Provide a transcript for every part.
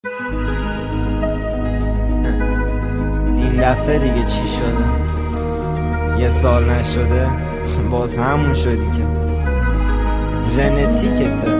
این دفعه دیگه چی شده؟ یه سال نشده باز همون شدی که ژنتیکته.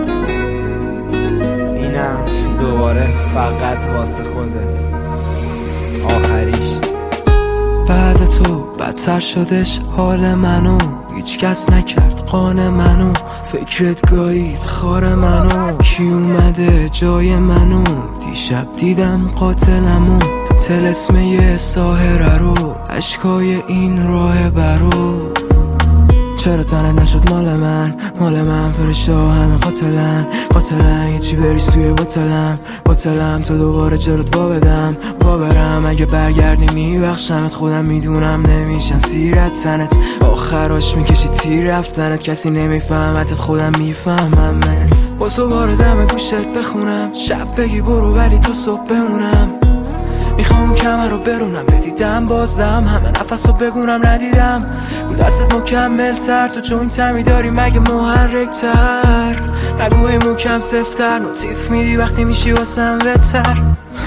اینم دوباره فقط واسه خودت آخریش. بعد تو بدتر شدش حال منو، هیچ کس نکرد قانه منو، فکرت گایید خار منو. کی اومده جای منو؟ دیشب دیدم قاتلمو، طلسم یه ساحره رو، اشکای این راه برو. چرا تنت نشد مال من فرشته ها همه قاتلن یه چی بری سوی باطلم تو دوباره جلوت وا برم اگه برگردی میبخشمت، خودم میدونم نمیشم سیرت تنت، آخراش میکشی تیر رفتنت، کسی نمیفهمتت خودم میفهممت. واسه واردم گوشت بخونم، شب بگی برو ولی تا صبح بمونم، میخوام اون کمر رو برونم، بدیدم بازدم همه نفس رو بگونم ندیدم، رو دستت مکمل تر، تو جوین تمی داری مگه محرک تر، نگوی مکم سفتر، نوتیف میدی وقتی میشی واسم بهتر.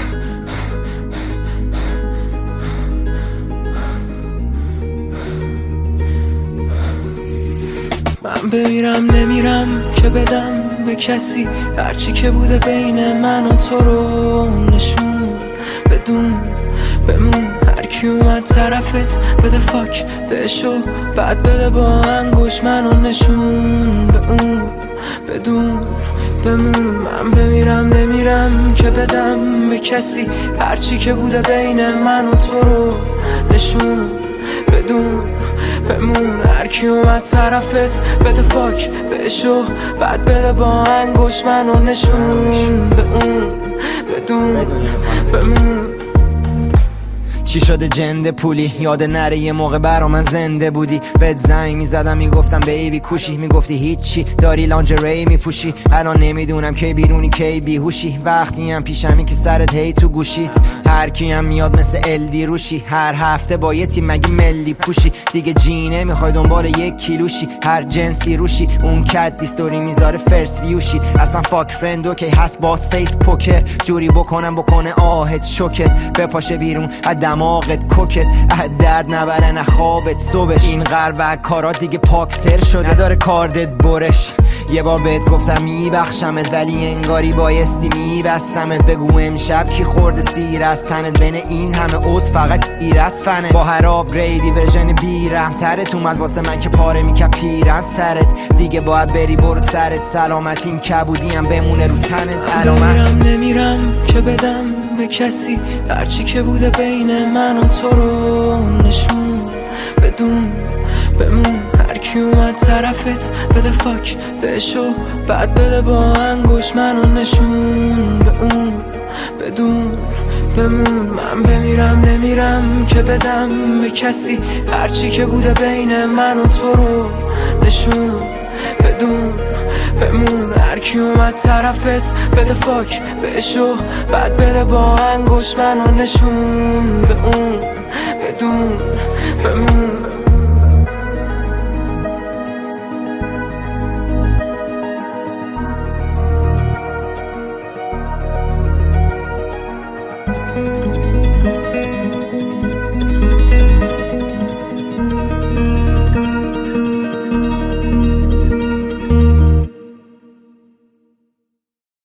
من بمیرم نمیرم که بدم به کسی هرچی که بوده بین من و تو رو نشون بدون بمون. هرکی اومد طرفت بده فاک بهشو، بعد بده با انگوش منو نشون به اون بدون بمون. من بمیرم نمیرم که بدم به کسی هرچی که بوده بین من و تو رو نشون بدون بمون. هرکی اومد طرفت بده فاک بهشو، بعد بده با انگوش منو نشون به اون بدون بمون. چی شده جنده پولی؟ یاد نره یه موقع برا من زنده بودی، بهت زنگ میزدم میگفتم بیبی کوشی، میگفتی هیچی داری لانجری میپوشی، الان نمیدونم کی بیرونی کی بیهوشی، وقتی هم پیشمی که سرت هی تو گوشیت، هر کی هم میاد مثل الدی روشی، هر هفته با یه تیم مگه ملی پوشی، دیگه جینه میخوای دنبال یک کیلوشی، هر جنسی روشی، اون کت دیستوری میذاره فرست ویوشی، اصلا فاک فرندو که هست باس فیس پوکر، جوری بکنه آهت شوکت، بپاشه بیرون دماغت کوکت، درد نبره نه خوابت صبح، این قربک کارات دیگه پاکسر شده، نداره کاردت برش. یه بار بهت گفتم میبخشمت ولی انگاری بایستی میبستمت، بگو امشب کی خورده سیر از تنت، بین این همه عضو فقط ایرس فنت، با هر آپگریدی ورژن بیرحمترت اومد واسه من که پاره میکرد پیرن سرت، دیگه باید بری برو سرت سلامت، این کبودیم بمونه رو تنت علامت. نمیرم که بدم به کسی هرچی که بوده بین من و تو رو نشون بدون بمون. هرکی اومد طرفت بده فاک بهشو، بعد بده با انگوش منو نشون به اون بدون بمون. من بمیرم نمیرم که بدم به کسی هرچی که بوده بین من و تو رو نشون بدون بمون. هرکی اومد طرفت بده فاک بهشو، بعد بده با انگوش منو نشون به اون بدون بمون.